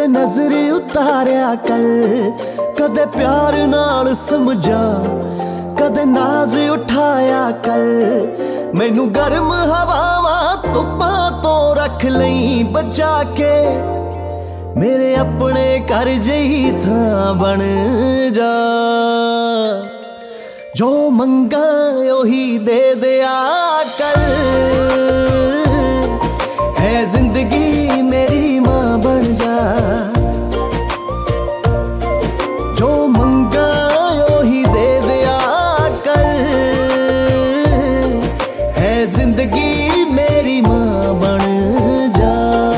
ते नजर उतारिया कर, कदे प्यार नाल समझा, कदे नाज उठाया कर। मैनू गर्म हवावां धुप्पां तो रख लई बचा के, मेरे अपने घर जही थां बन जा। जो मंगा ओही दे दिया कर, है जिंदगी मेरी मां बन जा। जो मंगा ओही दे दिया कर, है जिंदगी मेरी मां बन जा।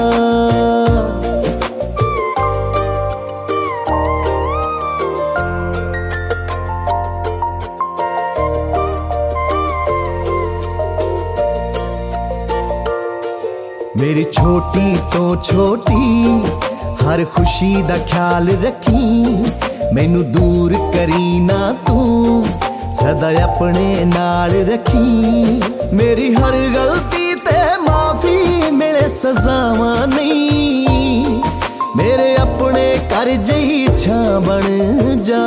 मेरी छोटी तो छोटी हर खुशी दा ख्याल रखी, मैनू दूर करी ना तू सदा अपने नाल रखी। मेरी हर गलती ते माफी मिले सजावां नहीं, मेरे अपने घर जही छां बन जा।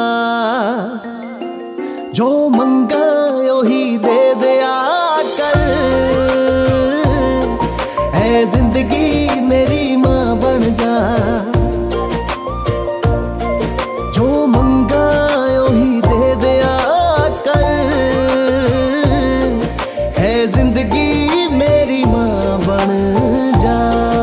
जो मंगा ओही दे दिया कर, है जिंदगी मेरी मां बन जा। जो मंगा ओही दे दिया कर, है जिंदगी मेरी मां बन जा।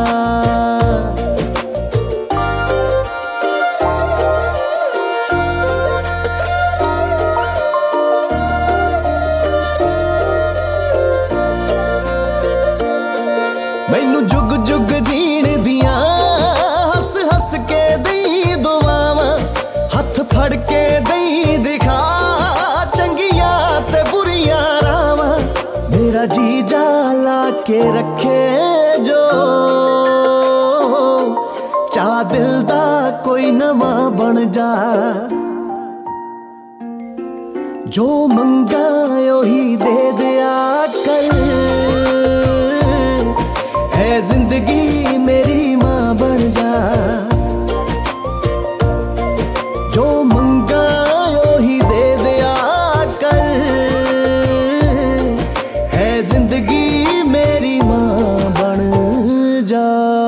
मैनू जुग जुग जीण दियां हस हस के दई दुआवां, हथ फड़ के दई दिखा चंगियां ते बुरियां रावां। मेरा जी जा ला के रखे जो, चा दिल दा कोई नवां बन जा। जो मंगा ओही दे दिया कर, है जिंदगी मेरी मां बन जा। जो मंगा ओही दे दिया कर, है जिंदगी मेरी मां बन जा।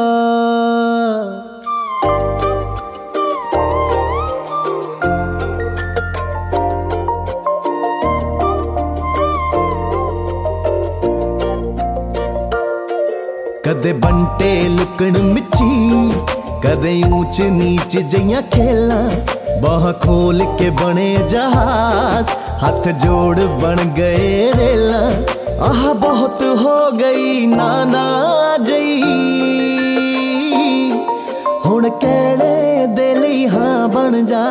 कदे बंटे लुकण मिची, कदे ऊंच नीच जइयां खेला, बाह खोल के बने जहाज, हाथ जोड़ बन गए रेला। आह बहुत हो गई नाना जई, हुण कहणे दे लई हां बन जा।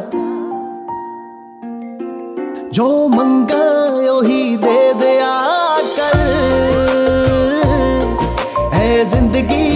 जो मंगा ओही दे दिया कर, है जिंदगी